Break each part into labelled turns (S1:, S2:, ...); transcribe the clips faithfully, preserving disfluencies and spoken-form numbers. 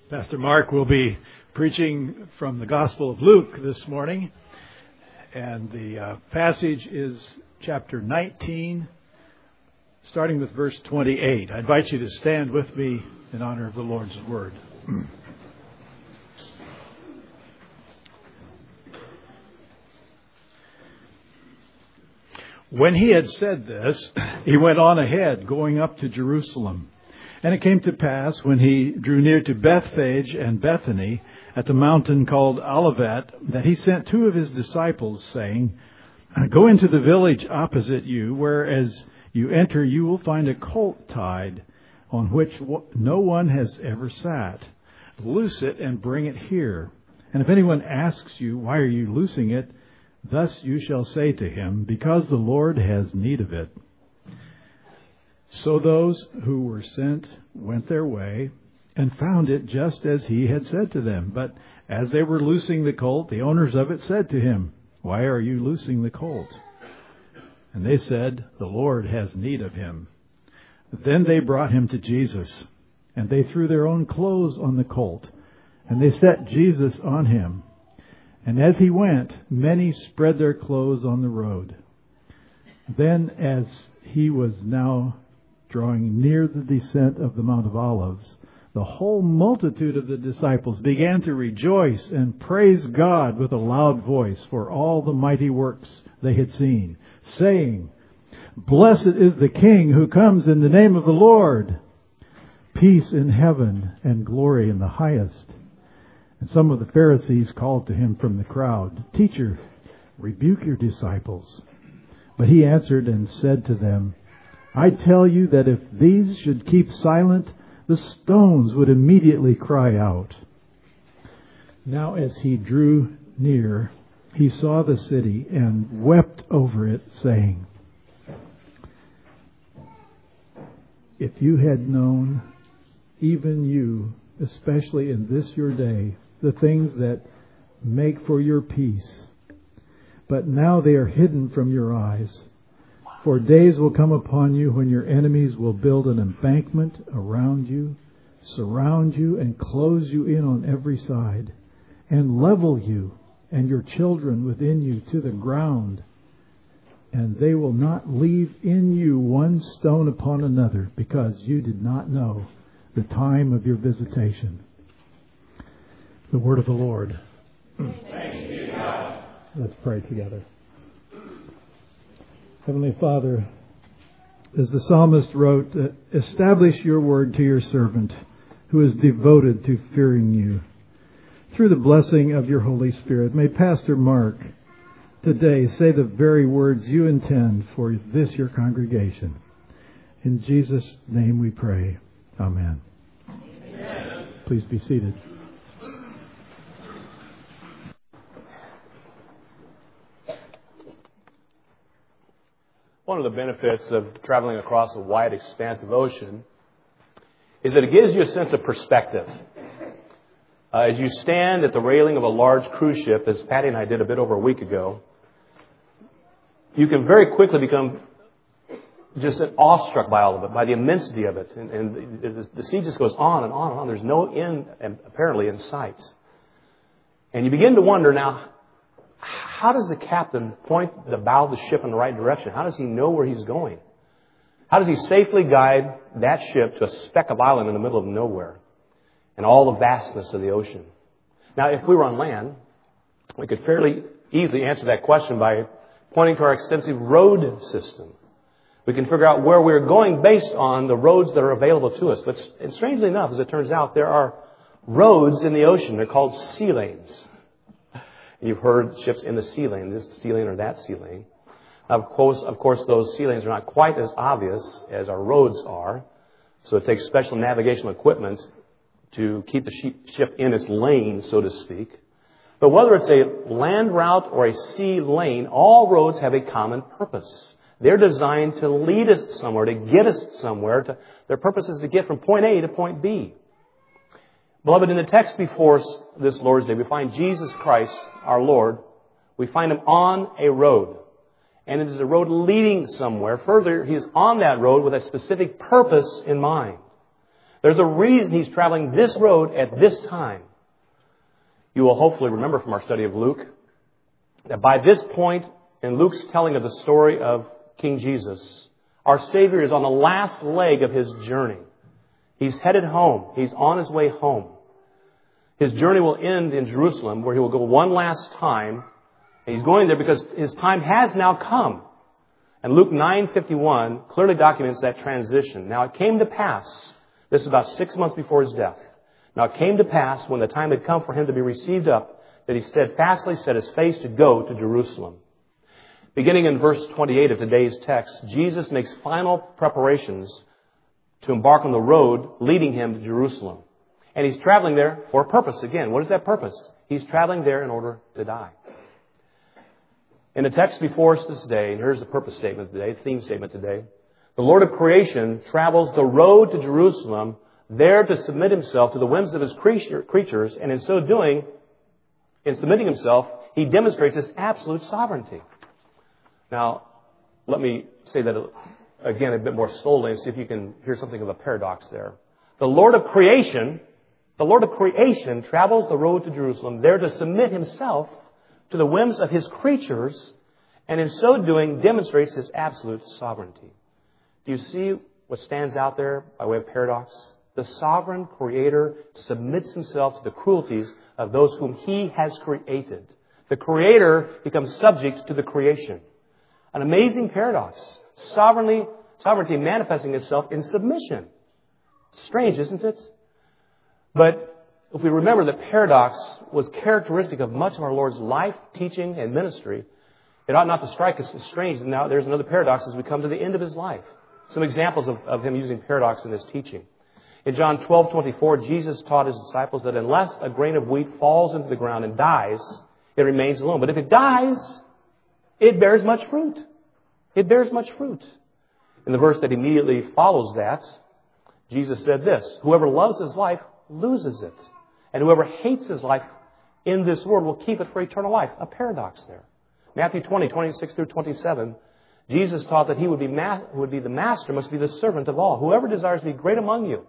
S1: Pastor Mark will be preaching from the Gospel of Luke this morning, and the uh, passage is chapter nineteen, starting with verse twenty-eight. I invite you to stand with me in honor of the Lord's Word. When he had said this, he went on ahead, going up to Jerusalem. And it came to pass, when he drew near to Bethphage and Bethany, at the mountain called Olivet, that he sent two of his disciples, saying, Go into the village opposite you, where as you enter you will find a colt tied, on which no one has ever sat. Loose it and bring it here. And if anyone asks you, Why are you loosing it? Thus you shall say to him, Because the Lord has need of it. So those who were sent went their way and found it just as he had said to them. But as they were loosing the colt, the owners of it said to him, Why are you loosing the colt? And they said, The Lord has need of him. Then they brought him to Jesus, and they threw their own clothes on the colt, and they set Jesus on him. And as he went, many spread their clothes on the road. Then as he was now drawing near the descent of the Mount of Olives, the whole multitude of the disciples began to rejoice and praise God with a loud voice for all the mighty works they had seen, saying, Blessed is the King who comes in the name of the Lord. Peace in heaven and glory in the highest. And some of the Pharisees called to him from the crowd, Teacher, rebuke your disciples. But he answered and said to them, I tell you that if these should keep silent, the stones would immediately cry out. Now as he drew near, he saw the city and wept over it, saying, If you had known, even you, especially in this your day, the things that make for your peace, but now they are hidden from your eyes. For days will come upon you when your enemies will build an embankment around you, surround you, and close you in on every side, and level you and your children within you to the ground. And they will not leave in you one stone upon another, because you did not know the time of your visitation. The word of the Lord.
S2: Thanks be to God.
S1: Let's pray together. Heavenly Father, as the psalmist wrote, establish your word to your servant who is devoted to fearing you. Through the blessing of your Holy Spirit, may Pastor Mark today say the very words you intend for this your congregation. In Jesus' name we pray. Amen.
S2: Amen.
S1: Please be seated.
S3: One of the benefits of traveling across a wide expanse of ocean is that it gives you a sense of perspective. Uh, as you stand at the railing of a large cruise ship, as Patty and I did a bit over a week ago, you can very quickly become just awestruck by all of it, by the immensity of it. And, and the, the sea just goes on and on and on. There's no end, apparently, in sight. And you begin to wonder now, how does the captain point the bow of the ship in the right direction? How does he know where he's going? How does he safely guide that ship to a speck of island in the middle of nowhere and all the vastness of the ocean? Now, if we were on land, we could fairly easily answer that question by pointing to our extensive road system. We can figure out where we're going based on the roads that are available to us. But and strangely enough, as it turns out, there are roads in the ocean. They're called sea lanes. You've heard ships in the sea lane, this sea lane or that sea lane. Of course, of course, those sea lanes are not quite as obvious as our roads are. So it takes special navigational equipment to keep the ship in its lane, so to speak. But whether it's a land route or a sea lane, all roads have a common purpose. They're designed to lead us somewhere, to get us somewhere. To, their purpose is to get from point A to point B. Beloved, in the text before us this Lord's Day, we find Jesus Christ, our Lord. We find Him on a road. And it is a road leading somewhere. Further, He is on that road with a specific purpose in mind. There's a reason He's traveling this road at this time. You will hopefully remember from our study of Luke that by this point in Luke's telling of the story of King Jesus, our Savior is on the last leg of His journey. He's headed home. He's on His way home. His journey will end in Jerusalem, where He will go one last time. And He's going there because His time has now come. And Luke nine fifty-one clearly documents that transition. Now it came to pass, this is about six months before His death. Now it came to pass, when the time had come for Him to be received up, that He steadfastly set His face to go to Jerusalem. Beginning in verse twenty-eight of today's text, Jesus makes final preparations to embark on the road leading Him to Jerusalem. And He's traveling there for a purpose. Again, what is that purpose? He's traveling there in order to die. In the text before us this day, and here's the purpose statement today, the theme statement today. The Lord of creation travels the road to Jerusalem, there to submit Himself to the whims of His creatures, and in so doing, in submitting Himself, He demonstrates His absolute sovereignty. Now, let me say that again a bit more slowly and see if you can hear something of a paradox there. The Lord of creation, the Lord of creation travels the road to Jerusalem, there to submit Himself to the whims of His creatures, and in so doing demonstrates His absolute sovereignty. Do you see what stands out there by way of paradox? The sovereign Creator submits Himself to the cruelties of those whom He has created. The Creator becomes subject to the creation. An amazing paradox. Sovereignty, sovereignty manifesting itself in submission. Strange, isn't it? But if we remember that paradox was characteristic of much of our Lord's life, teaching, and ministry, it ought not to strike us as strange. Now there's another paradox as we come to the end of His life. Some examples of, of Him using paradox in His teaching. In John twelve twenty-four, Jesus taught His disciples that unless a grain of wheat falls into the ground and dies, it remains alone. But if it dies, it bears much fruit. It bears much fruit. In the verse that immediately follows that, Jesus said this, whoever loves his life loses it. And whoever hates his life in this world will keep it for eternal life. A paradox there. Matthew twenty, twenty-six through twenty-seven, Jesus taught that He would be, ma- would be the master, must be the servant of all. Whoever desires to be great among you.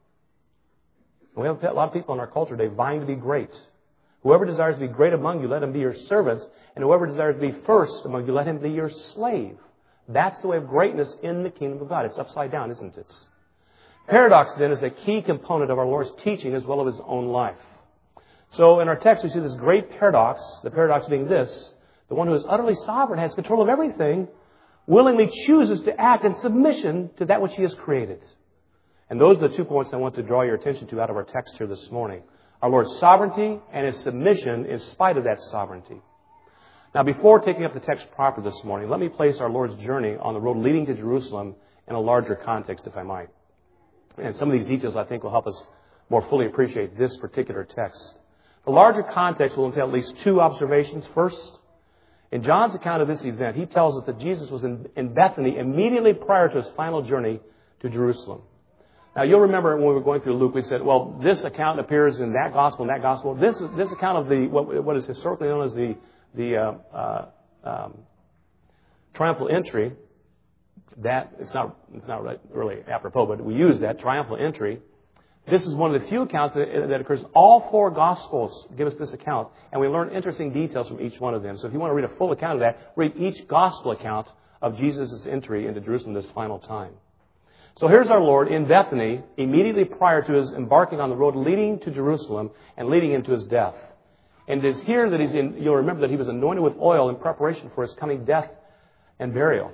S3: And we have a lot of people in our culture today vying to be great. Whoever desires to be great among you, let him be your servant. And whoever desires to be first among you, let him be your slave. That's the way of greatness in the kingdom of God. It's upside down, isn't it? Paradox, then, is a key component of our Lord's teaching as well as His own life. So in our text, we see this great paradox, the paradox being this: the one who is utterly sovereign, has control of everything, willingly chooses to act in submission to that which He has created. And those are the two points I want to draw your attention to out of our text here this morning. Our Lord's sovereignty and His submission in spite of that sovereignty. Now, before taking up the text proper this morning, let me place our Lord's journey on the road leading to Jerusalem in a larger context, if I might. And some of these details, I think, will help us more fully appreciate this particular text. The larger context will entail at least two observations. First, in John's account of this event, he tells us that Jesus was in, in Bethany immediately prior to His final journey to Jerusalem. Now, you'll remember when we were going through Luke, we said, well, this account appears in that gospel and that gospel. This, this account of the what, what is historically known as the, the uh, uh, um, triumphal entry, that it's not it's not really, really apropos, but we use that triumphal entry. This is one of the few accounts that, that occurs. All four Gospels give us this account, and we learn interesting details from each one of them. So if you want to read a full account of that, read each Gospel account of Jesus' entry into Jerusalem this final time. So here's our Lord in Bethany, immediately prior to His embarking on the road leading to Jerusalem and leading Him to His death. And it is here that He's in, you'll remember that He was anointed with oil in preparation for His coming death and burial.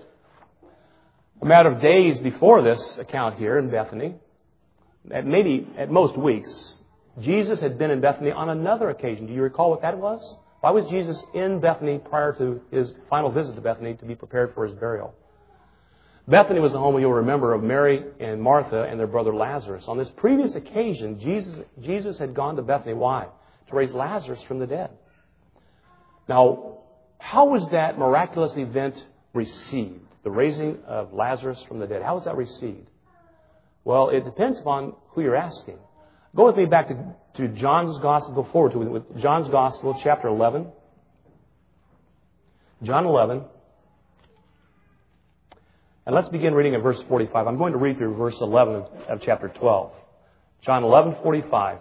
S3: A matter of days before this account here in Bethany, at maybe at most weeks, Jesus had been in Bethany on another occasion. Do you recall what that was? Why was Jesus in Bethany prior to His final visit to Bethany to be prepared for His burial? Bethany was the home, you'll remember, of Mary and Martha and their brother Lazarus. On this previous occasion, Jesus, Jesus had gone to Bethany. Why? To raise Lazarus from the dead. Now, how was that miraculous event received? The raising of Lazarus from the dead. How was that received? Well, it depends upon who you're asking. Go with me back to, to John's Gospel. Go forward to it with John's Gospel, chapter eleven. John eleven. And let's begin reading at verse forty-five. I'm going to read through verse eleven of, of chapter twelve. John eleven forty-five.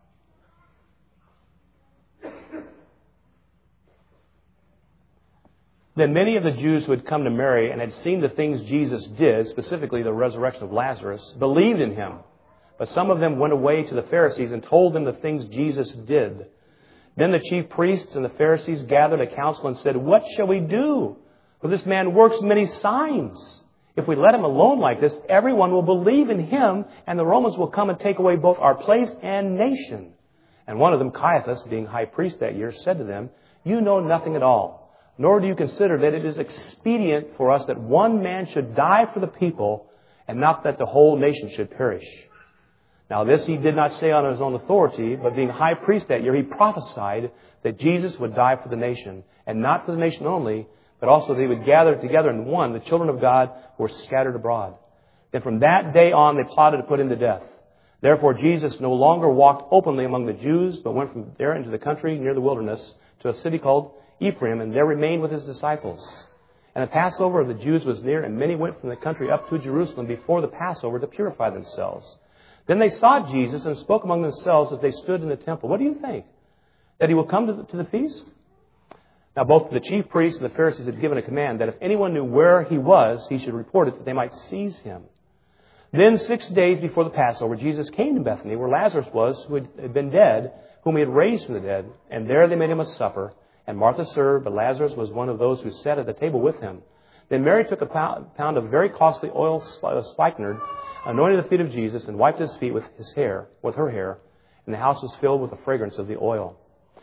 S3: Then many of the Jews who had come to Mary and had seen the things Jesus did, specifically the resurrection of Lazarus, believed in him. But some of them went away to the Pharisees and told them the things Jesus did. Then the chief priests and the Pharisees gathered a council and said, "What shall we do? For this man works many signs. If we let him alone like this, everyone will believe in him, and the Romans will come and take away both our place and nation." And one of them, Caiaphas, being high priest that year, said to them, "You know nothing at all, nor do you consider that it is expedient for us that one man should die for the people, and not that the whole nation should perish." Now this he did not say on his own authority, but being high priest that year, he prophesied that Jesus would die for the nation, and not for the nation only, but also they would gather together in one, the children of God who were scattered abroad. Then from that day on they plotted to put him to death. Therefore Jesus no longer walked openly among the Jews, but went from there into the country near the wilderness to a city called Ephraim, and there remained with his disciples. And the Passover of the Jews was near, and many went from the country up to Jerusalem before the Passover to purify themselves. Then they saw Jesus and spoke among themselves as they stood in the temple. "What do you think? That he will come to the, to the feast?" Now both the chief priests and the Pharisees had given a command that if anyone knew where he was, he should report it, that they might seize him. Then six days before the Passover, Jesus came to Bethany, where Lazarus was, who had been dead, whom he had raised from the dead. And there they made him a supper. And Martha served, but Lazarus was one of those who sat at the table with him. Then Mary took a pound of very costly oil spikenard, anointed the feet of Jesus, and wiped his feet with his hair, with her hair, and the house was filled with the fragrance of the oil.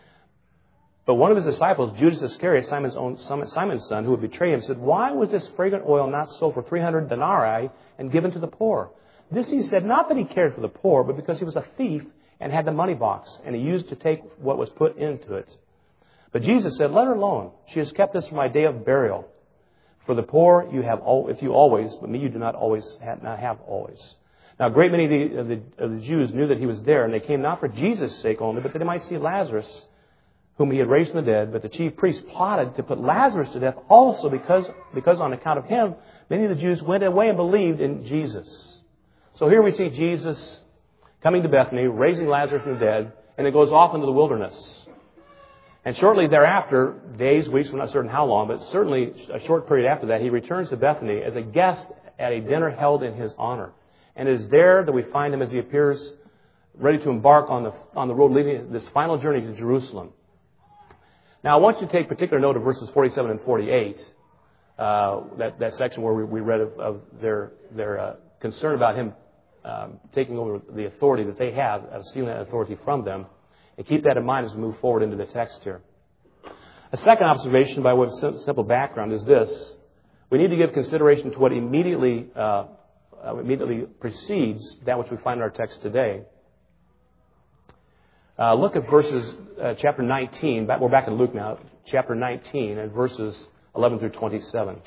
S3: But one of his disciples, Judas Iscariot, Simon's own Simon's son, who would betray him, said, "Why was this fragrant oil not sold for three hundred denarii and given to the poor?" This he said, not that he cared for the poor, but because he was a thief and had the money box, and he used to take what was put into it. But Jesus said, "Let her alone. She has kept this for my day of burial. For the poor you have, if you always, but me you do not always have, not have always." Now, a great many of the, of, the, of the Jews knew that he was there, and they came not for Jesus' sake only, but that they might see Lazarus, whom he had raised from the dead. But the chief priests plotted to put Lazarus to death also, because, because on account of him, many of the Jews went away and believed in Jesus. So here we see Jesus coming to Bethany, raising Lazarus from the dead, and it goes off into the wilderness. And shortly thereafter, days, weeks, we're not certain how long, but certainly a short period after that, he returns to Bethany as a guest at a dinner held in his honor. And it is there that we find him as he appears ready to embark on the, on the road leading this final journey to Jerusalem. Now, I want you to take particular note of verses forty-seven and forty-eight, uh, that, that section where we, we read of, of their, their uh, concern about him um, taking over the authority that they have, uh, stealing that authority from them. And keep that in mind as we move forward into the text here. A second observation by way of simple background is this. We need to give consideration to what immediately uh, immediately precedes that which we find in our text today. Uh, look at verses, uh, chapter nineteen. Back, we're back in Luke now. Chapter nineteen and verses eleven through twenty-seven.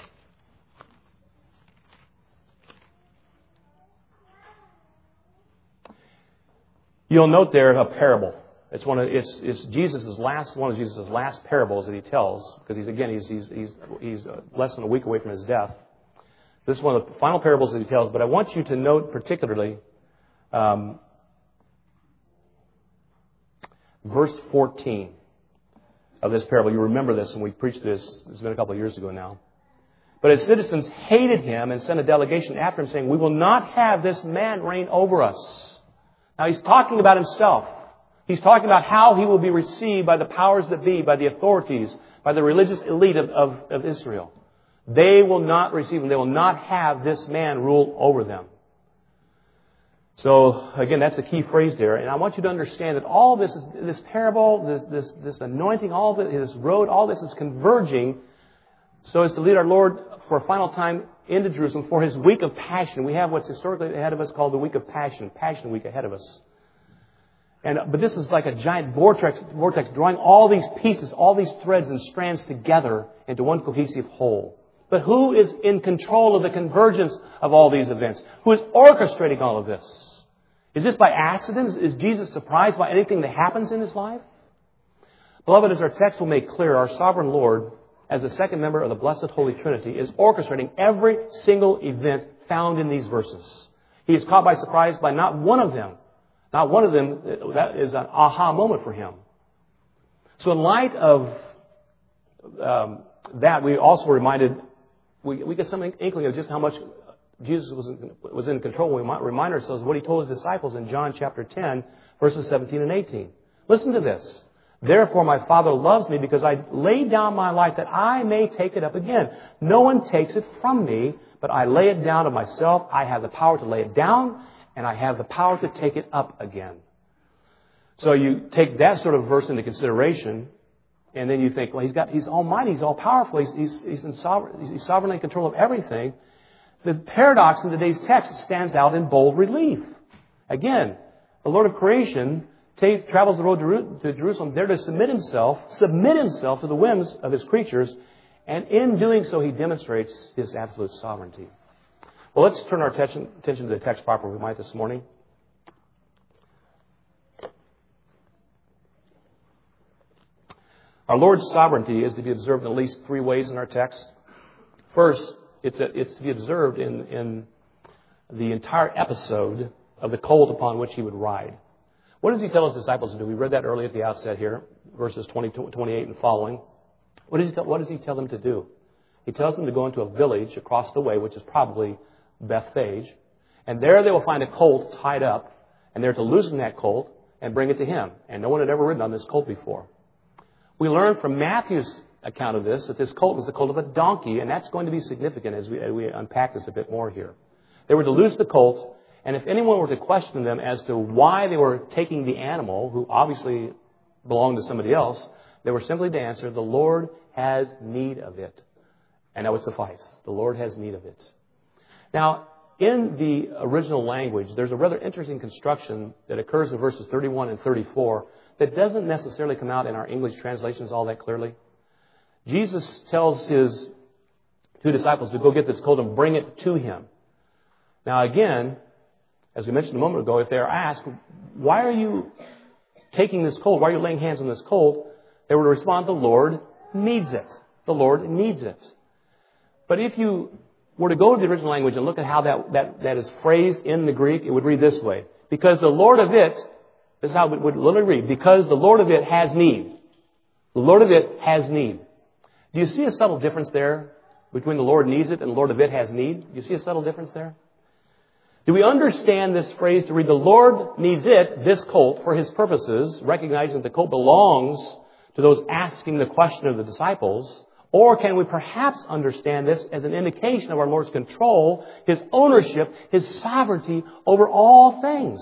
S3: You'll note there a parable. It's one of it's, it's Jesus' last one of Jesus' last parables that he tells, because he's again he's he's he's he's less than a week away from his death. This is one of the final parables that he tells. But I want you to note particularly um, verse fourteen of this parable. You remember this, and we preached this. This has been a couple of years ago now. But his citizens hated him and sent a delegation after him, saying, "We will not have this man reign over us." Now he's talking about himself. He's talking about how he will be received by the powers that be, by the authorities, by the religious elite of, of, of Israel. They will not receive him. They will not have this man rule over them. So, again, that's the key phrase there. And I want you to understand that all this, is, this parable, this, this, this anointing, all this, this road, all this is converging so as to lead our Lord for a final time into Jerusalem for his week of passion. We have what's historically ahead of us called the week of passion, Passion Week ahead of us. And, but this is like a giant vortex, vortex drawing all these pieces, all these threads and strands together into one cohesive whole. But who is in control of the convergence of all these events? Who is orchestrating all of this? Is this by accident? Is Jesus surprised by anything that happens in his life? Beloved, as our text will make clear, our sovereign Lord, as the second member of the Blessed Holy Trinity, is orchestrating every single event found in these verses. He is caught by surprise by not one of them. Not one of them, that is an aha moment for him. So in light of um, that, we also were reminded, we, we get some inkling of just how much Jesus was in, was in control. We might remind ourselves of what he told his disciples in John chapter ten, verses seventeen and eighteen. Listen to this. Therefore my Father loves me because I laid down my life that I may take it up again. No one takes it from me, but I lay it down of myself. I have the power to lay it down, and I have the power to take it up again. So you take that sort of verse into consideration, and then you think, well, he's got, he's almighty, he's all powerful, he's, he's, he's, in sovereign, he's sovereignly in control of everything. The paradox in today's text stands out in bold relief. Again, the Lord of creation takes, travels the road to Jerusalem there to submit himself, submit himself to the whims of his creatures, and in doing so, he demonstrates his absolute sovereignty. Well, let's turn our attention, attention to the text proper we might this morning. Our Lord's sovereignty is to be observed in at least three ways in our text. First, it's, a, it's to be observed in, in the entire episode of the colt upon which he would ride. What does he tell his disciples to do? We read that early at the outset here, verses twenty, twenty-eight and following. What does he tell, what does he tell them to do? He tells them to go into a village across the way, which is probably Bethphage, and there they will find a colt tied up, and they're to loosen that colt and bring it to him. And no one had ever ridden on this colt before. We learn from Matthew's account of this that this colt was the colt of a donkey, and that's going to be significant as we, as we unpack this a bit more here. They were to loose the colt, and if anyone were to question them as to why they were taking the animal, who obviously belonged to somebody else, they were simply to answer, the Lord has need of it. And that would suffice. The Lord has need of it. Now, in the original language, there's a rather interesting construction that occurs in verses thirty-one and thirty-four that doesn't necessarily come out in our English translations all that clearly. Jesus tells his two disciples to go get this colt and bring it to him. Now again, as we mentioned a moment ago, if they're asked, why are you taking this colt? Why are you laying hands on this colt? They were to respond, the Lord needs it. The Lord needs it. But if you were to go to the original language and look at how that, that, that is phrased in the Greek, it would read this way. Because the Lord of it, this is how it would literally read, because the Lord of it has need. The Lord of it has need. Do you see a subtle difference there between the Lord needs it and the Lord of it has need? Do you see a subtle difference there? Do we understand this phrase to read, the Lord needs it, this colt, for his purposes, recognizing that the colt belongs to those asking the question of the disciples? Or can we perhaps understand this as an indication of our Lord's control, his ownership, his sovereignty over all things?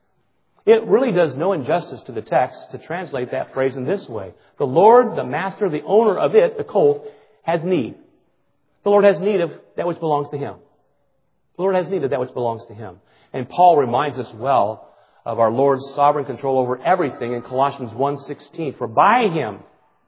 S3: It really does no injustice to the text to translate that phrase in this way. The Lord, the master, the owner of it, the colt, has need. The Lord has need of that which belongs to him. The Lord has need of that which belongs to him. And Paul reminds us well of our Lord's sovereign control over everything in Colossians one sixteen. For by him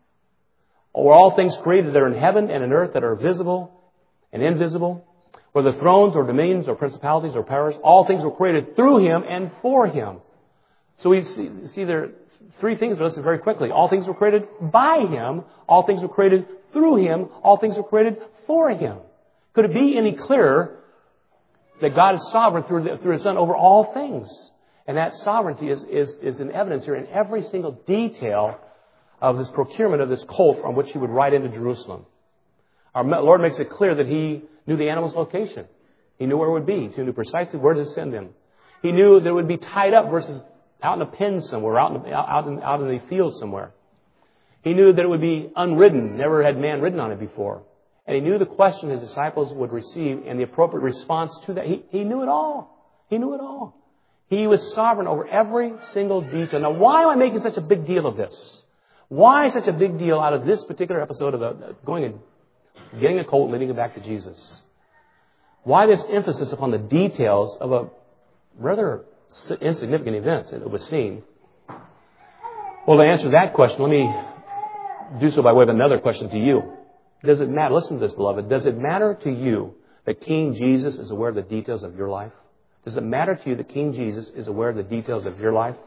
S3: are all things created that are in heaven and in earth, that are visible and invisible, whether thrones or dominions or principalities or powers, all things were created through him and for him. So we see, see there are three things listed very quickly. All things were created by him. All things were created through him. All things were created for him. Could it be any clearer that God is sovereign through, the, through his Son over all things? And that sovereignty is, is, is in evidence here in every single detail of his procurement of this colt from which he would ride into Jerusalem. Our Lord makes it clear that he knew the animal's location. He knew where it would be. He knew precisely where to send him. He knew that it would be tied up versus out in a pen somewhere, out in, out in, out in the field somewhere. He knew that it would be unridden. Never had man ridden on it before. And he knew the question his disciples would receive and the appropriate response to that. He, he knew it all. He knew it all. He was sovereign over every single detail. Now, why am I making such a big deal of this? Why such a big deal out of this particular episode of a, going and getting a colt and leading it back to Jesus? Why this emphasis upon the details of a rather insignificant event, it would seem? Well, to answer that question, let me do so by way of another question to you. Does it matter? Listen to this, beloved. Does it matter to you that King Jesus is aware of the details of your life? Does it matter to you that King Jesus is aware of the details of your life?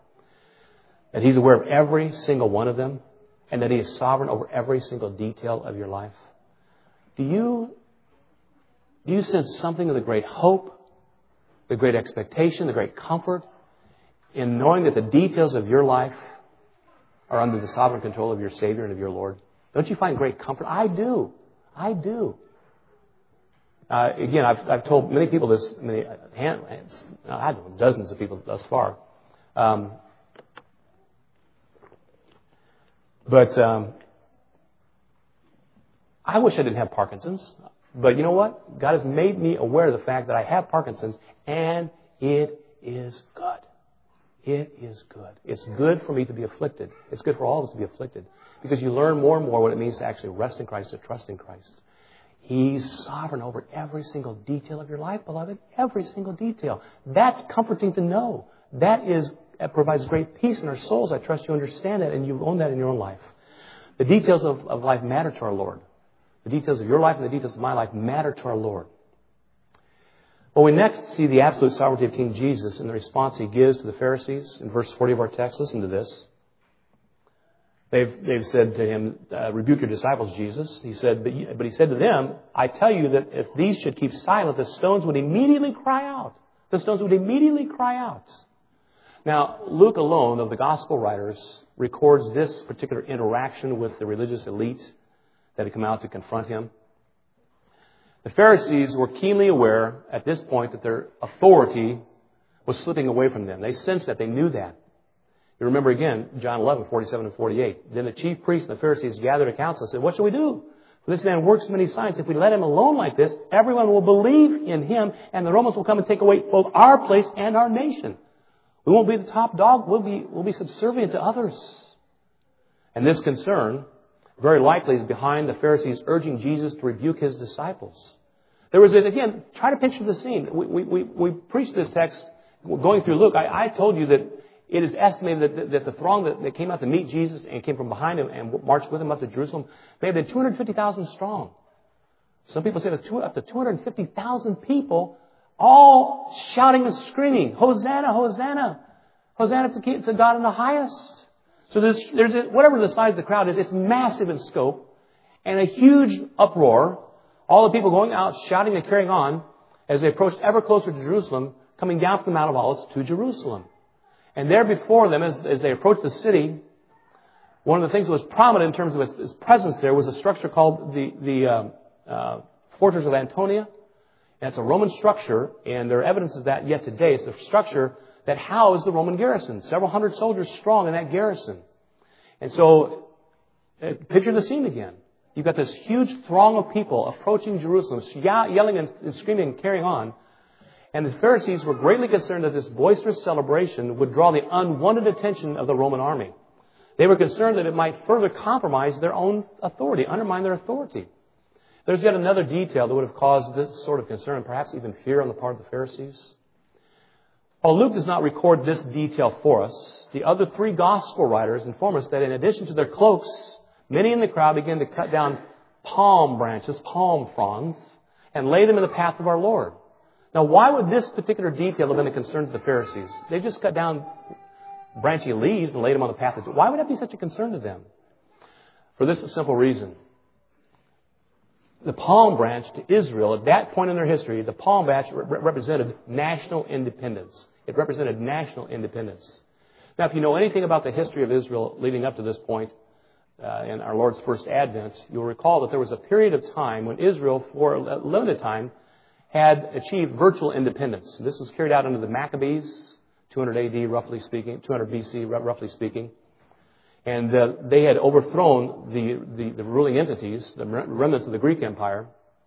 S3: That he's aware of every single one of them? And that he is sovereign over every single detail of your life? Do you, do you sense something of the great hope, the great expectation, the great comfort in knowing that the details of your life are under the sovereign control of your Savior and of your Lord? Don't you find great comfort? I do. I do. Uh, again, I've, I've told many people this, many, hand, I don't know, dozens of people thus far. Um, but um, I wish I didn't have Parkinson's. But you know what? God has made me aware of the fact that I have Parkinson's, and it is good. It is good. It's good for me to be afflicted. It's good for all of us to be afflicted. Because you learn more and more what it means to actually rest in Christ, to trust in Christ. He's sovereign over every single detail of your life, beloved. Every single detail. That's comforting to know. That is, that provides great peace in our souls. I trust you understand that and you own that in your own life. The details of, of life matter to our Lord. The details of your life and the details of my life matter to our Lord. Well, we next see the absolute sovereignty of King Jesus in the response He gives to the Pharisees in verse forty of our text. Listen to this. They've, they've said to Him, uh, rebuke your disciples, Jesus. He said, but, you, but He said to them, I tell you that if these should keep silent, the stones would immediately cry out. The stones would immediately cry out. Now, Luke alone of the gospel writers records this particular interaction with the religious elite that had come out to confront Him. The Pharisees were keenly aware at this point that their authority was slipping away from them. They sensed that. They knew that. You remember again, John eleven, forty-seven and forty-eight. Then the chief priests and the Pharisees gathered a council and said, what shall we do? For this man works many signs. If we let him alone like this, everyone will believe in him, and the Romans will come and take away both our place and our nation. We won't be the top dog. We'll be, we'll be subservient to others. And this concern very likely is behind the Pharisees urging Jesus to rebuke His disciples. There was, a, again, try to picture the scene. We, we, we, we preached this text going through Luke. I, I told you that it is estimated that, that the throng that, that came out to meet Jesus and came from behind Him and marched with Him up to Jerusalem may have been two hundred fifty thousand strong. Some people say it was two, up to two hundred fifty thousand people all shouting and screaming, Hosanna, Hosanna, Hosanna to, to God in the highest. So there's, there's a, whatever the size of the crowd is, it's massive in scope and a huge uproar. All the people going out, shouting and carrying on as they approached ever closer to Jerusalem, coming down from the Mount of Olives to Jerusalem. And there before them, as, as they approached the city, one of the things that was prominent in terms of its, its presence there was a structure called the, the uh, uh, Fortress of Antonia. And it's a Roman structure, and there are evidences of that yet today. It's a structure that housed the Roman garrison, several hundred soldiers strong in that garrison. And so, uh, picture the scene again. You've got this huge throng of people approaching Jerusalem, yelling and screaming and carrying on. And the Pharisees were greatly concerned that this boisterous celebration would draw the unwanted attention of the Roman army. They were concerned that it might further compromise their own authority, undermine their authority. There's yet another detail that would have caused this sort of concern, perhaps even fear on the part of the Pharisees. While Luke does not record this detail for us, the other three gospel writers inform us that in addition to their cloaks, many in the crowd began to cut down palm branches, palm fronds, and lay them in the path of our Lord. Now, why would this particular detail have been a concern to the Pharisees? They just cut down branchy leaves and laid them on the path. Why would that be such a concern to them? For this simple reason. The palm branch to Israel, at that point in their history, the palm branch represented national independence. It represented national independence. Now, if you know anything about the history of Israel leading up to this point, uh, in our Lord's first advent, you'll recall that there was a period of time when Israel, for a limited time, had achieved virtual independence. This was carried out under the Maccabees, two hundred A D, roughly speaking, two hundred B C, roughly speaking. And uh, they had overthrown the, the, the ruling entities, the remnants of the Greek Empire,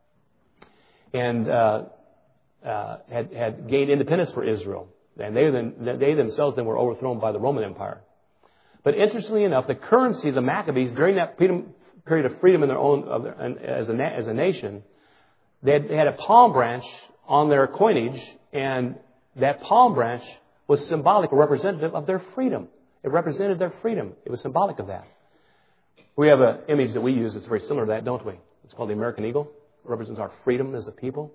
S3: and uh, uh, had, had gained independence for Israel. And they, then, they themselves then were overthrown by the Roman Empire. But interestingly enough, the currency of the Maccabees, during that period of freedom in their own, of their, as, a, as a nation, they had, they had a palm branch on their coinage, and that palm branch was symbolic or representative of their freedom. It represented their freedom. It was symbolic of that. We have an image that we use that's very similar to that, don't we? It's called the American Eagle. It represents our freedom as a people.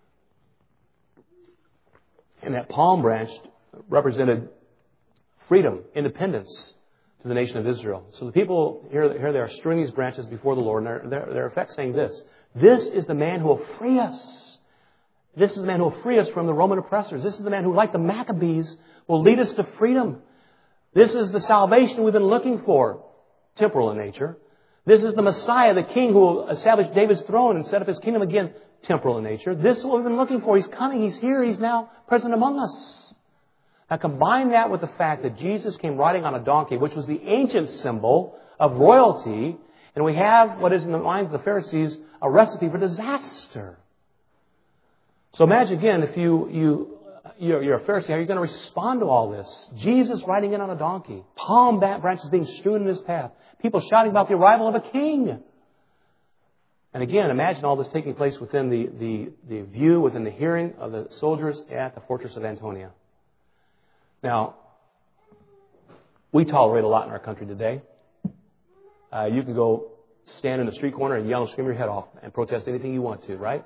S3: And that palm branch represented freedom, independence to the nation of Israel. So the people, here, here they are stringing these branches before the Lord, and they're, they're, they're in effect saying this: this is the man who will free us. This is the man who will free us from the Roman oppressors. This is the man who, like the Maccabees, will lead us to freedom. This is the salvation we've been looking for, temporal in nature. This is the Messiah, the King who will establish David's throne and set up His kingdom again, temporal in nature. This is what we've been looking for. He's coming. He's here. He's now present among us. Now combine that with the fact that Jesus came riding on a donkey, which was the ancient symbol of royalty, and we have what is in the minds of the Pharisees a recipe for disaster. So imagine again, if you, you, you're, you're a Pharisee, how are you going to respond to all this? Jesus riding in on a donkey, palm branches being strewn in His path, people shouting about the arrival of a king. And again, imagine all this taking place within the, the, the view, within the hearing of the soldiers at the fortress of Antonia. Now, we tolerate a lot in our country today. Uh, you can go stand in the street corner and yell and scream your head off and protest anything you want to, right?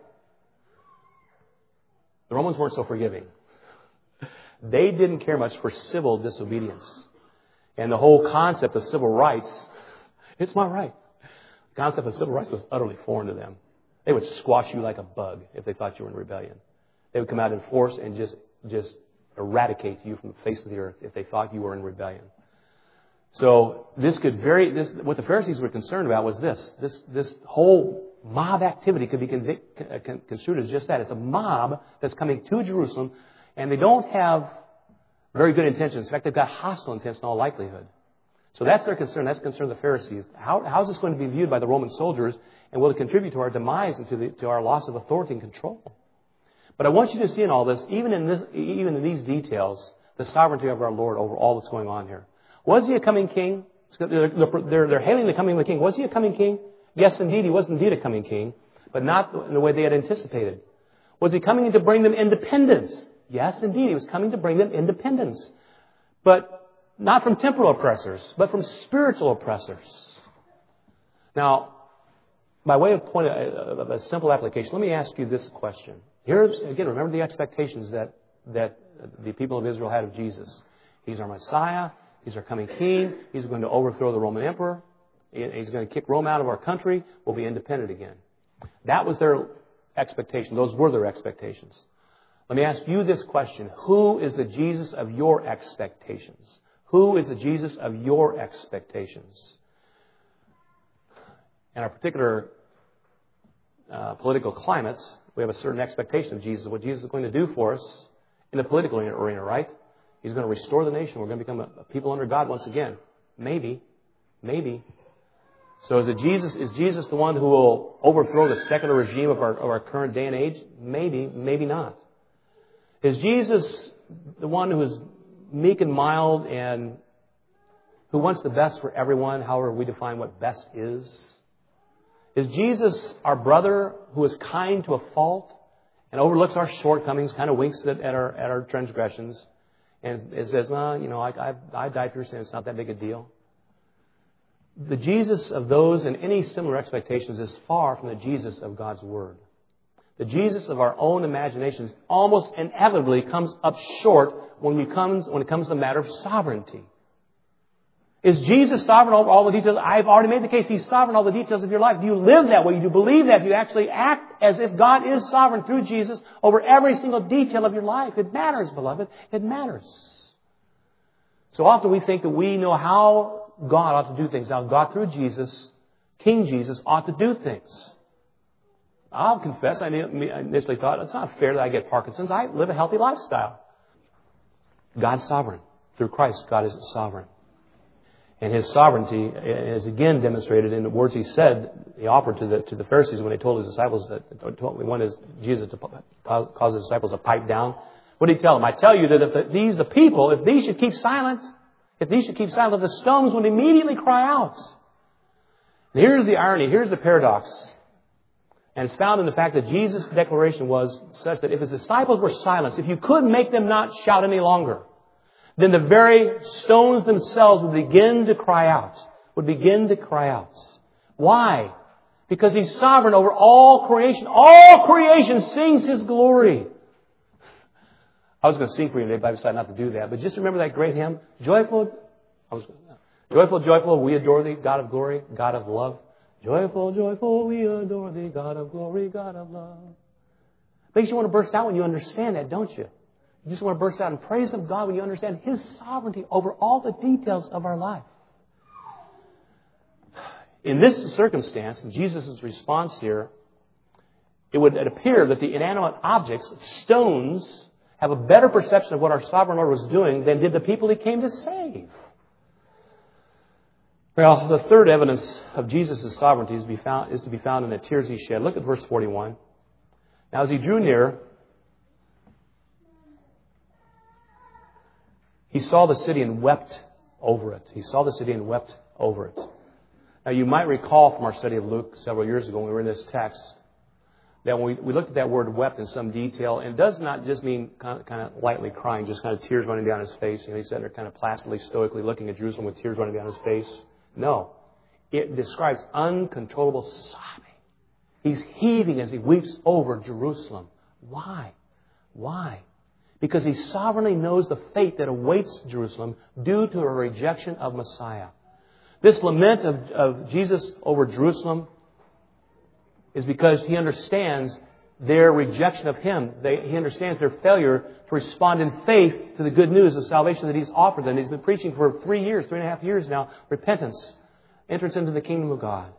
S3: The Romans weren't so forgiving. They didn't care much for civil disobedience. And the whole concept of civil rights, it's my right. The concept of civil rights was utterly foreign to them. They would squash you like a bug if they thought you were in rebellion. They would come out in force and just, just eradicate you from the face of the earth if they thought you were in rebellion. So this could very, this, what the Pharisees were concerned about was this. This, this whole mob activity could be convic- con- construed as just that. It's a mob that's coming to Jerusalem, and they don't have very good intentions. In fact, they've got hostile intents in all likelihood. So that's their concern. That's the concern of the Pharisees. How, how is this going to be viewed by the Roman soldiers, and will it contribute to our demise and to, the, to our loss of authority and control? But I want you to see in all this, even in this, even in these details, the sovereignty of our Lord over all that's going on here. Was He a coming king? They're, they're, they're hailing the coming of the king. Was He a coming king? Yes, indeed, He was indeed a coming king, but not in the way they had anticipated. Was He coming to bring them independence? Yes, indeed, He was coming to bring them independence. But not from temporal oppressors, but from spiritual oppressors. Now, by way of point of a simple application, let me ask you this question. Here, again, remember the expectations that, that the people of Israel had of Jesus. He's our Messiah. He's our coming king. He's going to overthrow the Roman emperor. He's going to kick Rome out of our country. We'll be independent again. That was their expectation. Those were their expectations. Let me ask you this question. Who is the Jesus of your expectations? Who is the Jesus of your expectations? In our particular uh, political climates, we have a certain expectation of Jesus, what Jesus is going to do for us in the political arena, right? He's going to restore the nation. We're going to become a, a people under God once again. Maybe. Maybe. So is it Jesus? Is Jesus the one who will overthrow the secular regime of our, of our current day and age? Maybe. Maybe not. Is Jesus the one who is meek and mild and who wants the best for everyone, however we define what best is? Is Jesus our brother who is kind to a fault and overlooks our shortcomings, kind of winks at, at our at our transgressions, and it says, well, you know, I, I, I died for your sin. It's not that big a deal. The Jesus of those and any similar expectations is far from the Jesus of God's Word. The Jesus of our own imaginations almost inevitably comes up short when, we comes, when it comes to the matter of sovereignty. Is Jesus sovereign over all the details? I've already made the case He's sovereign over all the details of your life. Do you live that way? Do you believe that? Do you actually act as if God is sovereign through Jesus over every single detail of your life? It matters, beloved. It matters. So often we think that we know how God ought to do things. Now, God through Jesus, King Jesus, ought to do things. I'll confess, I initially thought, it's not fair that I get Parkinson's. I live a healthy lifestyle. God's sovereign. Through Christ, God is sovereign. And His sovereignty is again demonstrated in the words He said, He offered to the to the Pharisees when He told His disciples that He wanted Jesus to cause His disciples to pipe down. What did He tell them? I tell you that if the, these, the people, if these should keep silent, if these should keep silent, the stones would immediately cry out. And here's the irony, here's the paradox. And it's found in the fact that Jesus' declaration was such that if His disciples were silenced, if you could make them not shout any longer, then the very stones themselves would begin to cry out. Would begin to cry out. Why? Because He's sovereign over all creation. All creation sings His glory. I was going to sing for you today, but I decided not to do that. But just remember that great hymn. Joyful, I was, joyful, joyful, we adore Thee, God of glory, God of love. Joyful, joyful, we adore Thee, God of glory, God of love. Makes you want to burst out when you understand that, don't you? You just want to burst out in praise of God when you understand His sovereignty over all the details of our life. In this circumstance, in Jesus' response here, it would appear that the inanimate objects, stones, have a better perception of what our sovereign Lord was doing than did the people He came to save. Well, the third evidence of Jesus' sovereignty is to be found, is to be found in the tears He shed. Look at verse forty-one. Now, as He drew near, He saw the city and wept over it. He saw the city and wept over it. Now, you might recall from our study of Luke several years ago when we were in this text that when we, we looked at that word wept in some detail, and it does not just mean kind of, kind of lightly crying, just kind of tears running down his face. You know, he's sitting there kind of placidly, stoically looking at Jerusalem with tears running down his face. No. It describes uncontrollable sobbing. He's heaving as he weeps over Jerusalem. Why? Why? Because he sovereignly knows the fate that awaits Jerusalem due to a rejection of Messiah. This lament of, of Jesus over Jerusalem is because he understands their rejection of Him. They, he understands their failure to respond in faith to the good news of salvation that He's offered them. He's been preaching for three years, three and a half years now, repentance, entrance into the kingdom of God.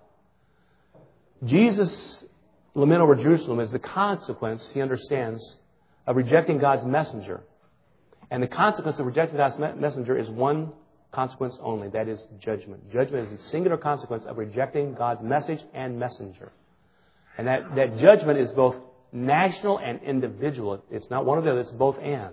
S3: Jesus' lament over Jerusalem is the consequence, he understands, of rejecting God's messenger. And the consequence of rejecting God's messenger is one consequence only. That is judgment. Judgment is the singular consequence of rejecting God's message and messenger. And that, that judgment is both national and individual. It's not one or the other, it's both and.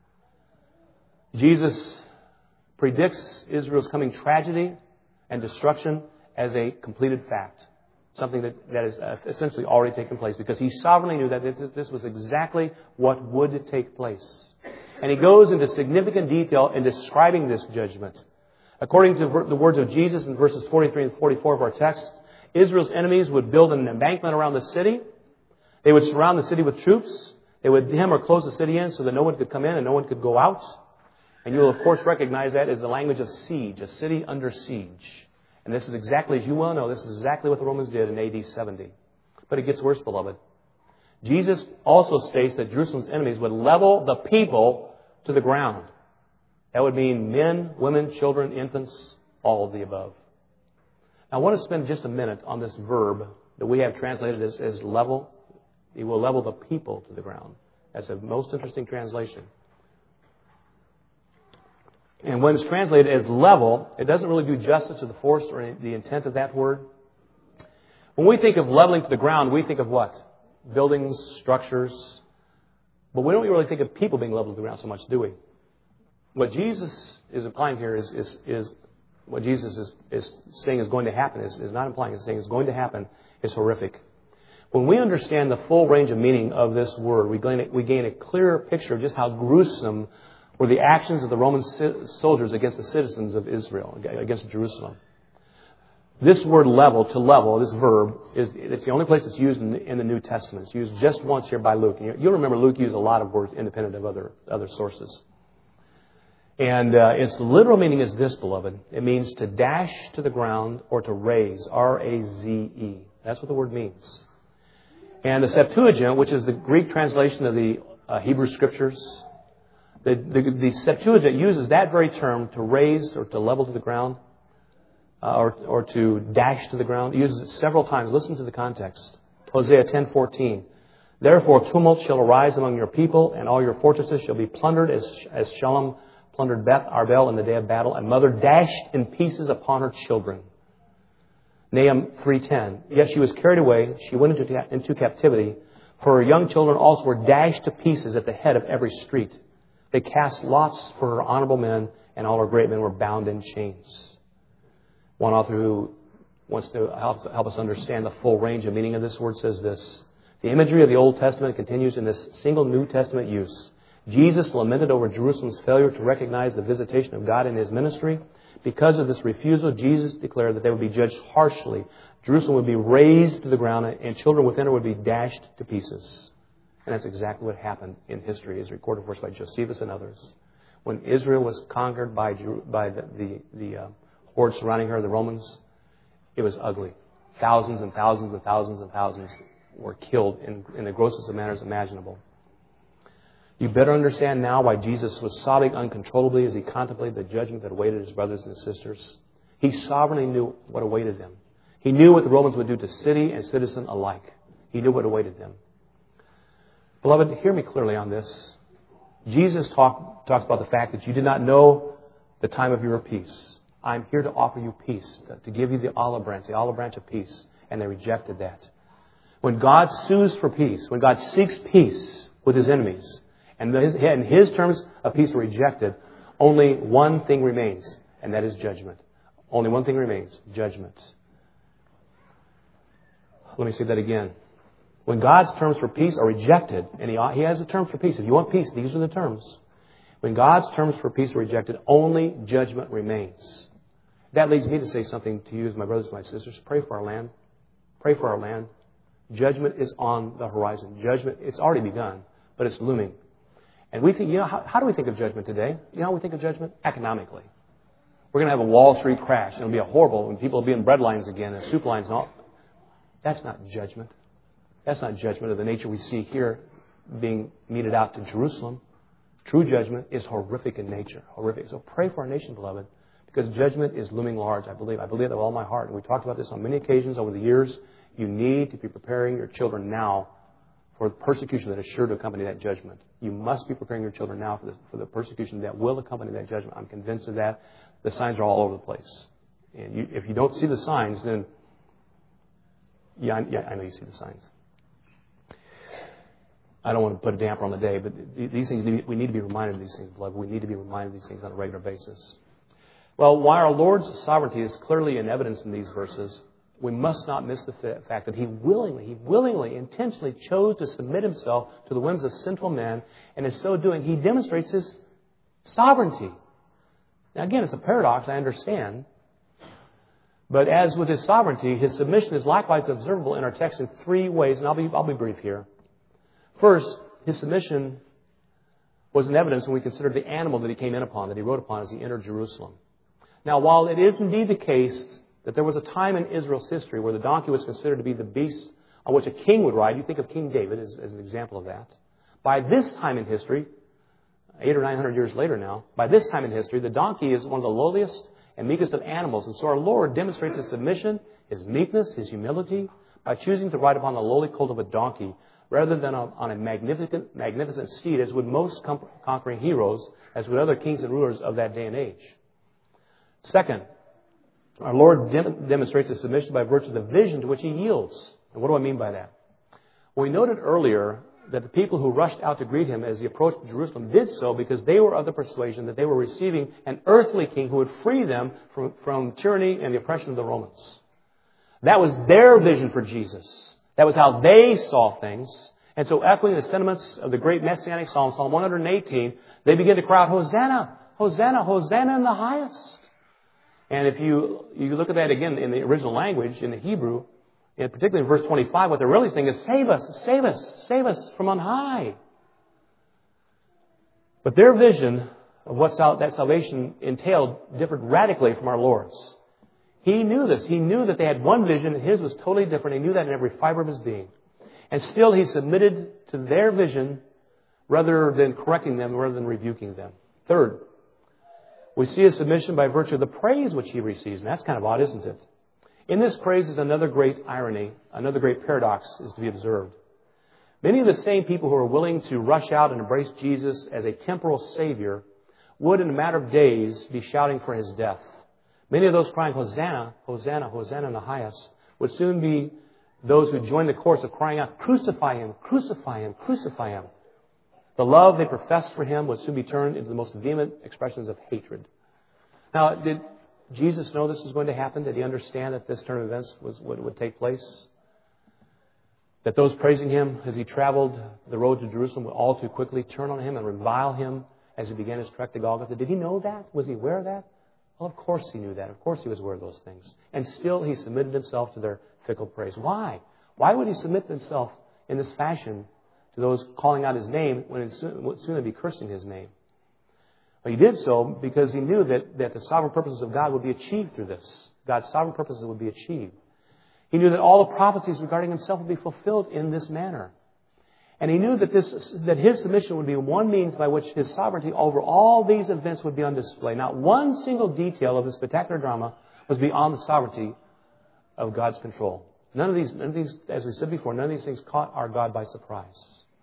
S3: Jesus predicts Israel's coming tragedy and destruction as a completed fact. Something that, that is essentially already taken place, because He sovereignly knew that this, this was exactly what would take place. And He goes into significant detail in describing this judgment. According to the words of Jesus in verses forty-three and forty-four of our text, Israel's enemies would build an embankment around the city. They would surround the city with troops. They would hem or close the city in so that no one could come in and no one could go out. And you will, of course, recognize that as the language of siege, a city under siege. And this is exactly, as you well know, this is exactly what the Romans did in A D seventy. But it gets worse, beloved. Jesus also states that Jerusalem's enemies would level the people to the ground. That would mean men, women, children, infants, all of the above. Now, I want to spend just a minute on this verb that we have translated as, as level. He will level the people to the ground. That's a most interesting translation. And when it's translated as level, it doesn't really do justice to the force or the intent of that word. When we think of leveling to the ground, we think of what? Buildings, structures. But we don't really think of people being leveled to the ground so much, do we? What Jesus is implying here is, is, is what Jesus is, is saying is going to happen, is, is not implying, it's saying is going to happen, is horrific. When we understand the full range of meaning of this word, we gain, we gain a clearer picture of just how gruesome were the actions of the Roman soldiers against the citizens of Israel, against Jerusalem. This word level, to level, this verb, is it's the only place it's used in the, in the New Testament. It's used just once here by Luke. And you'll remember Luke used a lot of words independent of other, other sources. And uh, its literal meaning is this, beloved. It means to dash to the ground or to raise, R A Z E. That's what the word means. And the Septuagint, which is the Greek translation of the uh, Hebrew Scriptures, The, the, the Septuagint uses that very term, to raise or to level to the ground, uh, or, or to dash to the ground. It uses it several times. Listen to the context. Hosea ten fourteen. Therefore tumult shall arise among your people, and all your fortresses shall be plundered, as, as Shalom plundered Beth Arbel in the day of battle, and mother dashed in pieces upon her children. Nahum three ten. Yet she was carried away, she went into, into captivity, for her young children also were dashed to pieces at the head of every street. They cast lots for her honorable men, and all her great men were bound in chains. One author who wants to help, help us understand the full range of meaning of this word says this. The imagery of the Old Testament continues in this single New Testament use. Jesus lamented over Jerusalem's failure to recognize the visitation of God in His ministry. Because of this refusal, Jesus declared that they would be judged harshly. Jerusalem would be razed to the ground, and children within her would be dashed to pieces. And that's exactly what happened in history, as recorded for us by Josephus and others. When Israel was conquered by, by the, the, the uh, horde surrounding her, the Romans, it was ugly. Thousands and thousands and thousands and thousands were killed in, in the grossest of manners imaginable. You better understand now why Jesus was sobbing uncontrollably as he contemplated the judgment that awaited his brothers and his sisters. He sovereignly knew what awaited them. He knew what the Romans would do to city and citizen alike. He knew what awaited them. Beloved, hear me clearly on this. Jesus talk, talks about the fact that you did not know the time of your peace. I'm here to offer you peace, to, to give you the olive branch, the olive branch of peace. And they rejected that. When God sues for peace, when God seeks peace with his enemies, and his, and his terms of peace are rejected, only one thing remains, and that is judgment. Only one thing remains, judgment. Let me say that again. When God's terms for peace are rejected, and he, he has the terms for peace. If you want peace, these are the terms. When God's terms for peace are rejected, only judgment remains. That leads me to say something to you as my brothers and my sisters. Pray for our land. Pray for our land. Judgment is on the horizon. Judgment, it's already begun, but it's looming. And we think, you know, how, how do we think of judgment today? You know how we think of judgment? Economically. We're going to have a Wall Street crash. It'll be a horrible, and people will be in bread lines again and soup lines and all. That's not judgment. That's not judgment of the nature we see here being meted out to Jerusalem. True judgment is horrific in nature. Horrific. So pray for our nation, beloved, because judgment is looming large, I believe. I believe that with all my heart. And we talked about this on many occasions over the years. You need to be preparing your children now for the persecution that is sure to accompany that judgment. You must be preparing your children now for the, for the persecution that will accompany that judgment. I'm convinced of that. The signs are all over the place. And you, if you don't see the signs, then, yeah, I, yeah, I know you see the signs. I don't want to put a damper on the day, but these things, need, we need to be reminded of these things, beloved. We need to be reminded of these things on a regular basis. Well, while our Lord's sovereignty is clearly in evidence in these verses, we must not miss the fact that He willingly, He willingly, intentionally chose to submit Himself to the whims of sinful men, and in so doing, He demonstrates His sovereignty. Now, again, it's a paradox, I understand. But as with His sovereignty, His submission is likewise observable in our text in three ways, and I'll be, I'll be brief here. First, His submission was in evidence when we consider the animal that He came in upon, that He rode upon as He entered Jerusalem. Now, while it is indeed the case that there was a time in Israel's history where the donkey was considered to be the beast on which a king would ride, you think of King David as, as an example of that. By this time in history, eight or nine hundred years later now, by this time in history, the donkey is one of the lowliest and meekest of animals. And so our Lord demonstrates His submission, His meekness, His humility, by choosing to ride upon the lowly colt of a donkey rather than on a magnificent, magnificent steed, as would most conquering heroes, as would other kings and rulers of that day and age. Second, our Lord dem- demonstrates His submission by virtue of the vision to which He yields. And what do I mean by that? Well, we noted earlier that the people who rushed out to greet Him as He approached Jerusalem did so because they were of the persuasion that they were receiving an earthly king who would free them from, from tyranny and the oppression of the Romans. That was their vision for Jesus. That was how they saw things. And so echoing the sentiments of the great Messianic Psalm, Psalm one hundred eighteen, they begin to cry out, Hosanna, Hosanna, Hosanna in the highest. And if you, you look at that again in the original language, in the Hebrew, and particularly in verse twenty-five, what they're really saying is, save us, save us, save us from on high. But their vision of what that salvation entailed differed radically from our Lord's. He knew this. He knew that they had one vision, and His was totally different. He knew that in every fiber of His being. And still He submitted to their vision rather than correcting them, rather than rebuking them. Third, we see His submission by virtue of the praise which He receives. And that's kind of odd, isn't it? In this praise is another great irony, another great paradox is to be observed. Many of the same people who are willing to rush out and embrace Jesus as a temporal Savior would, in a matter of days, be shouting for His death. Many of those crying, Hosanna, Hosanna, Hosanna in the highest, would soon be those who join the chorus of crying out, crucify Him, crucify Him, crucify Him. The love they professed for Him would soon be turned into the most vehement expressions of hatred. Now, did Jesus know this was going to happen? Did He understand that this turn of events was, would, would take place? That those praising Him as He traveled the road to Jerusalem would all too quickly turn on Him and revile Him as He began His trek to Golgotha? Did He know that? Was He aware of that? Well, of course He knew that. Of course He was aware of those things. And still He submitted Himself to their fickle praise. Why? Why would He submit Himself in this fashion to those calling out His name when it would soon be cursing His name? Well, He did so because He knew that, that the sovereign purposes of God would be achieved through this. God's sovereign purposes would be achieved. He knew that all the prophecies regarding himself would be fulfilled in this manner. And he knew that this, that his submission would be one means by which his sovereignty over all these events would be on display. Not one single detail of this spectacular drama was beyond the sovereignty of God's control. None of these, none of these, as we said before, none of these things caught our God by surprise.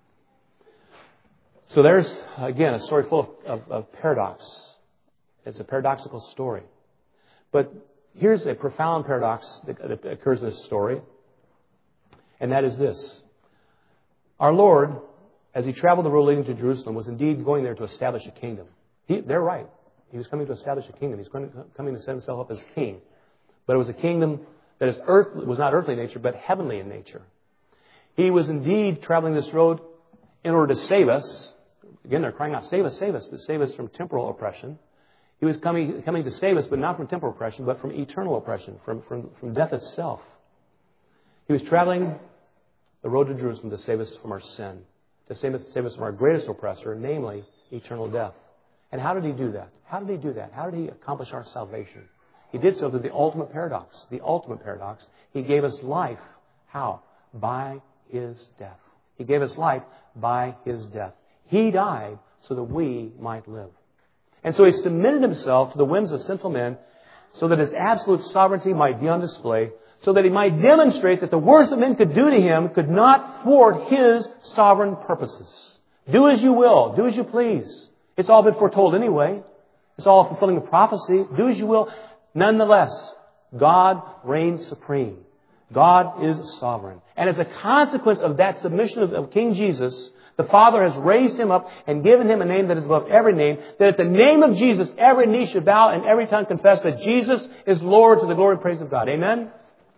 S3: So there's, again, a story full of, of, of paradox. It's a paradoxical story. But here's a profound paradox that, that occurs in this story. And that is this. Our Lord, as He traveled the road leading to Jerusalem, was indeed going there to establish a kingdom. He, they're right. He was coming to establish a kingdom. He's going to, coming to set Himself up as king. But it was a kingdom that is earth, was not earthly in nature, but heavenly in nature. He was indeed traveling this road in order to save us. Again, they're crying out, save us, save us, to save us from temporal oppression. He was coming, coming to save us, but not from temporal oppression, but from eternal oppression, from, from, from death itself. He was traveling the road to Jerusalem to save us from our sin, to save us, save us from our greatest oppressor, namely eternal death. And how did He do that? How did He do that? How did He accomplish our salvation? He did so through the ultimate paradox. The ultimate paradox. He gave us life. How? By His death. He gave us life by His death. He died so that we might live. And so He submitted Himself to the whims of sinful men so that His absolute sovereignty might be on display, so that He might demonstrate that the worst that men could do to Him could not thwart His sovereign purposes. Do as you will. Do as you please. It's all been foretold anyway. It's all fulfilling the prophecy. Do as you will. Nonetheless, God reigns supreme. God is sovereign. And as a consequence of that submission of, of King Jesus, the Father has raised Him up and given Him a name that is above every name, that at the name of Jesus, every knee should bow and every tongue confess that Jesus is Lord to the glory and praise of God. Amen?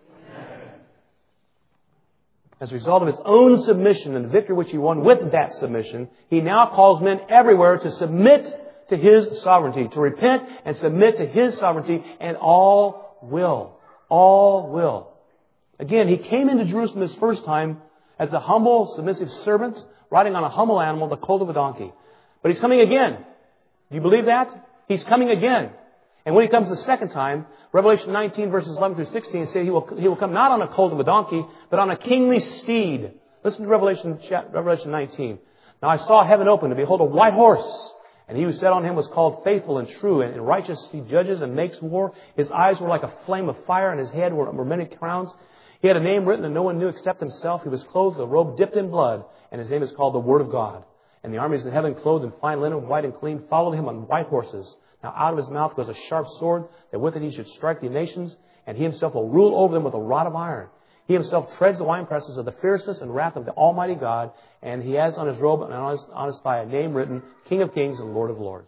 S3: As a result of His own submission and the victory which He won with that submission, He now calls men everywhere to submit to His sovereignty, to repent and submit to His sovereignty, and all will. All will. Again, He came into Jerusalem this first time as a humble, submissive servant, riding on a humble animal, the colt of a donkey. But He's coming again. Do you believe that? He's coming again. And when He comes the second time, Revelation nineteen, verses eleven through sixteen, say He will, he will come not on a colt of a donkey, but on a kingly steed. Listen to Revelation, Revelation nineteen. Now I saw heaven open, and behold, a white horse. And He who sat on him was called Faithful and True, and in righteous He judges and makes war. His eyes were like a flame of fire, and His head were, were many crowns. He had a name written that no one knew except Himself. He was clothed with a robe dipped in blood, and His name is called the Word of God. And the armies in heaven, clothed in fine linen, white and clean, followed Him on white horses. Now out of His mouth goes a sharp sword, that with it He should strike the nations, and He Himself will rule over them with a rod of iron. He Himself treads the winepresses of the fierceness and wrath of the Almighty God, and He has on His robe and on His, on his thigh a name written, King of Kings and Lord of Lords.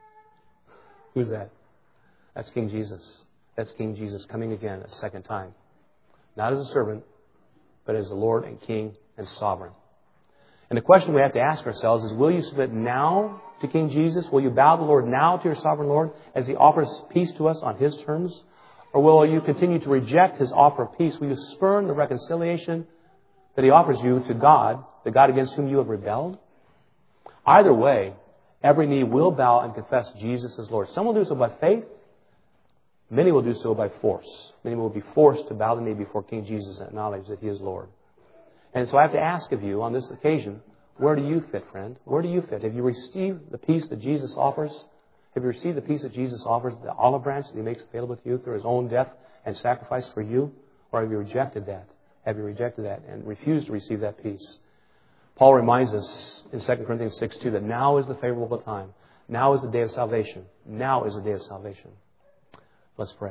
S3: Who's that? That's King Jesus. That's King Jesus coming again a second time. Not as a servant, but as the Lord and King and Sovereign. And the question we have to ask ourselves is, will you submit now to King Jesus? Will you bow the Lord now to your sovereign Lord as He offers peace to us on His terms? Or will you continue to reject His offer of peace? Will you spurn the reconciliation that He offers you to God, the God against whom you have rebelled? Either way, every knee will bow and confess Jesus as Lord. Some will do so by faith. Many will do so by force. Many will be forced to bow the knee before King Jesus and acknowledge that He is Lord. And so I have to ask of you on this occasion, where do you fit, friend? Where do you fit? Have you received the peace that Jesus offers? Have you received the peace that Jesus offers, the olive branch that He makes available to you through His own death and sacrifice for you? Or have you rejected that? Have you rejected that and refused to receive that peace? Paul reminds us in Second Corinthians six two that now is the favorable time. Now is the day of salvation. Now is the day of salvation. Let's pray.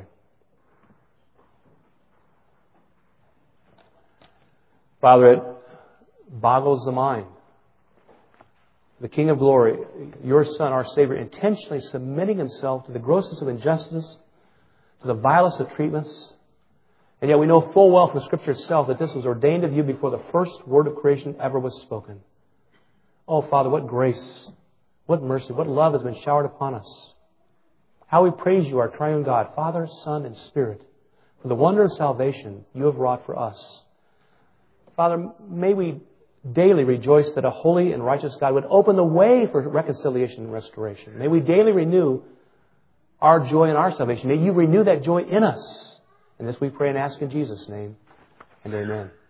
S3: Father, it boggles the mind. The King of Glory, your Son, our Savior, intentionally submitting Himself to the grossest of injustice, to the vilest of treatments. And yet we know full well from Scripture itself that this was ordained of you before the first word of creation ever was spoken. Oh, Father, what grace, what mercy, what love has been showered upon us. How we praise you, our triune God, Father, Son, and Spirit, for the wonder of salvation you have wrought for us. Father, may we daily rejoice that a holy and righteous God would open the way for reconciliation and restoration. May we daily renew our joy in our salvation. May you renew that joy in us. And this we pray and ask in Jesus' name. and amen.